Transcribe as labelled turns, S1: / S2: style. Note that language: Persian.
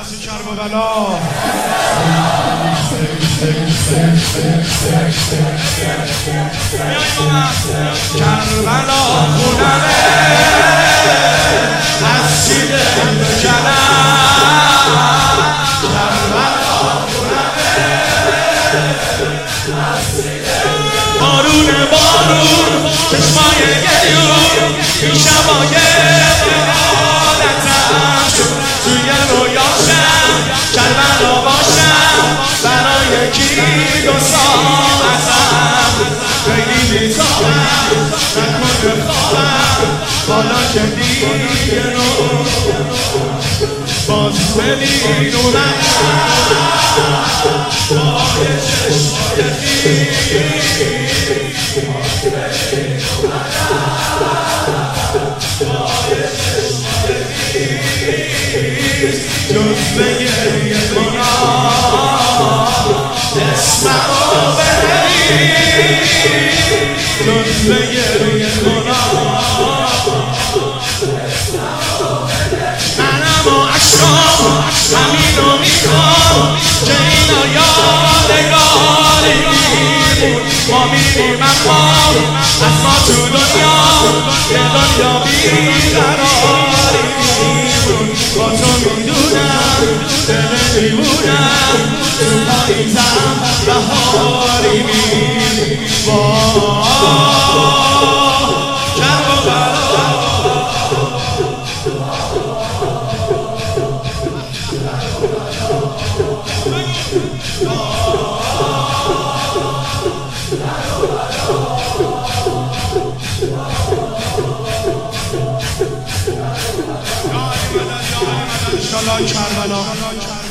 S1: کربلا کربلا خونمه از سیل جنم کربلا خونمه بارون چشمای گریون این شبای حالتم توی رویاشم کربلا باشم برای کی دو ساعتم خیلی بیتابم نکنه خوابم حالا که دیگه رو باز ببینونم بای چشمای جزبه گریه کنم اسممو بنویس جزبه گریه کنم منم و عشقام همینو میخوام که اینا یادگاری میمون ما میریم اما از ما تو دنیا یه دنیا بیقراری میمون با تو میدونم دل دیوونم تو پاییزم بهاری میمون با کربلا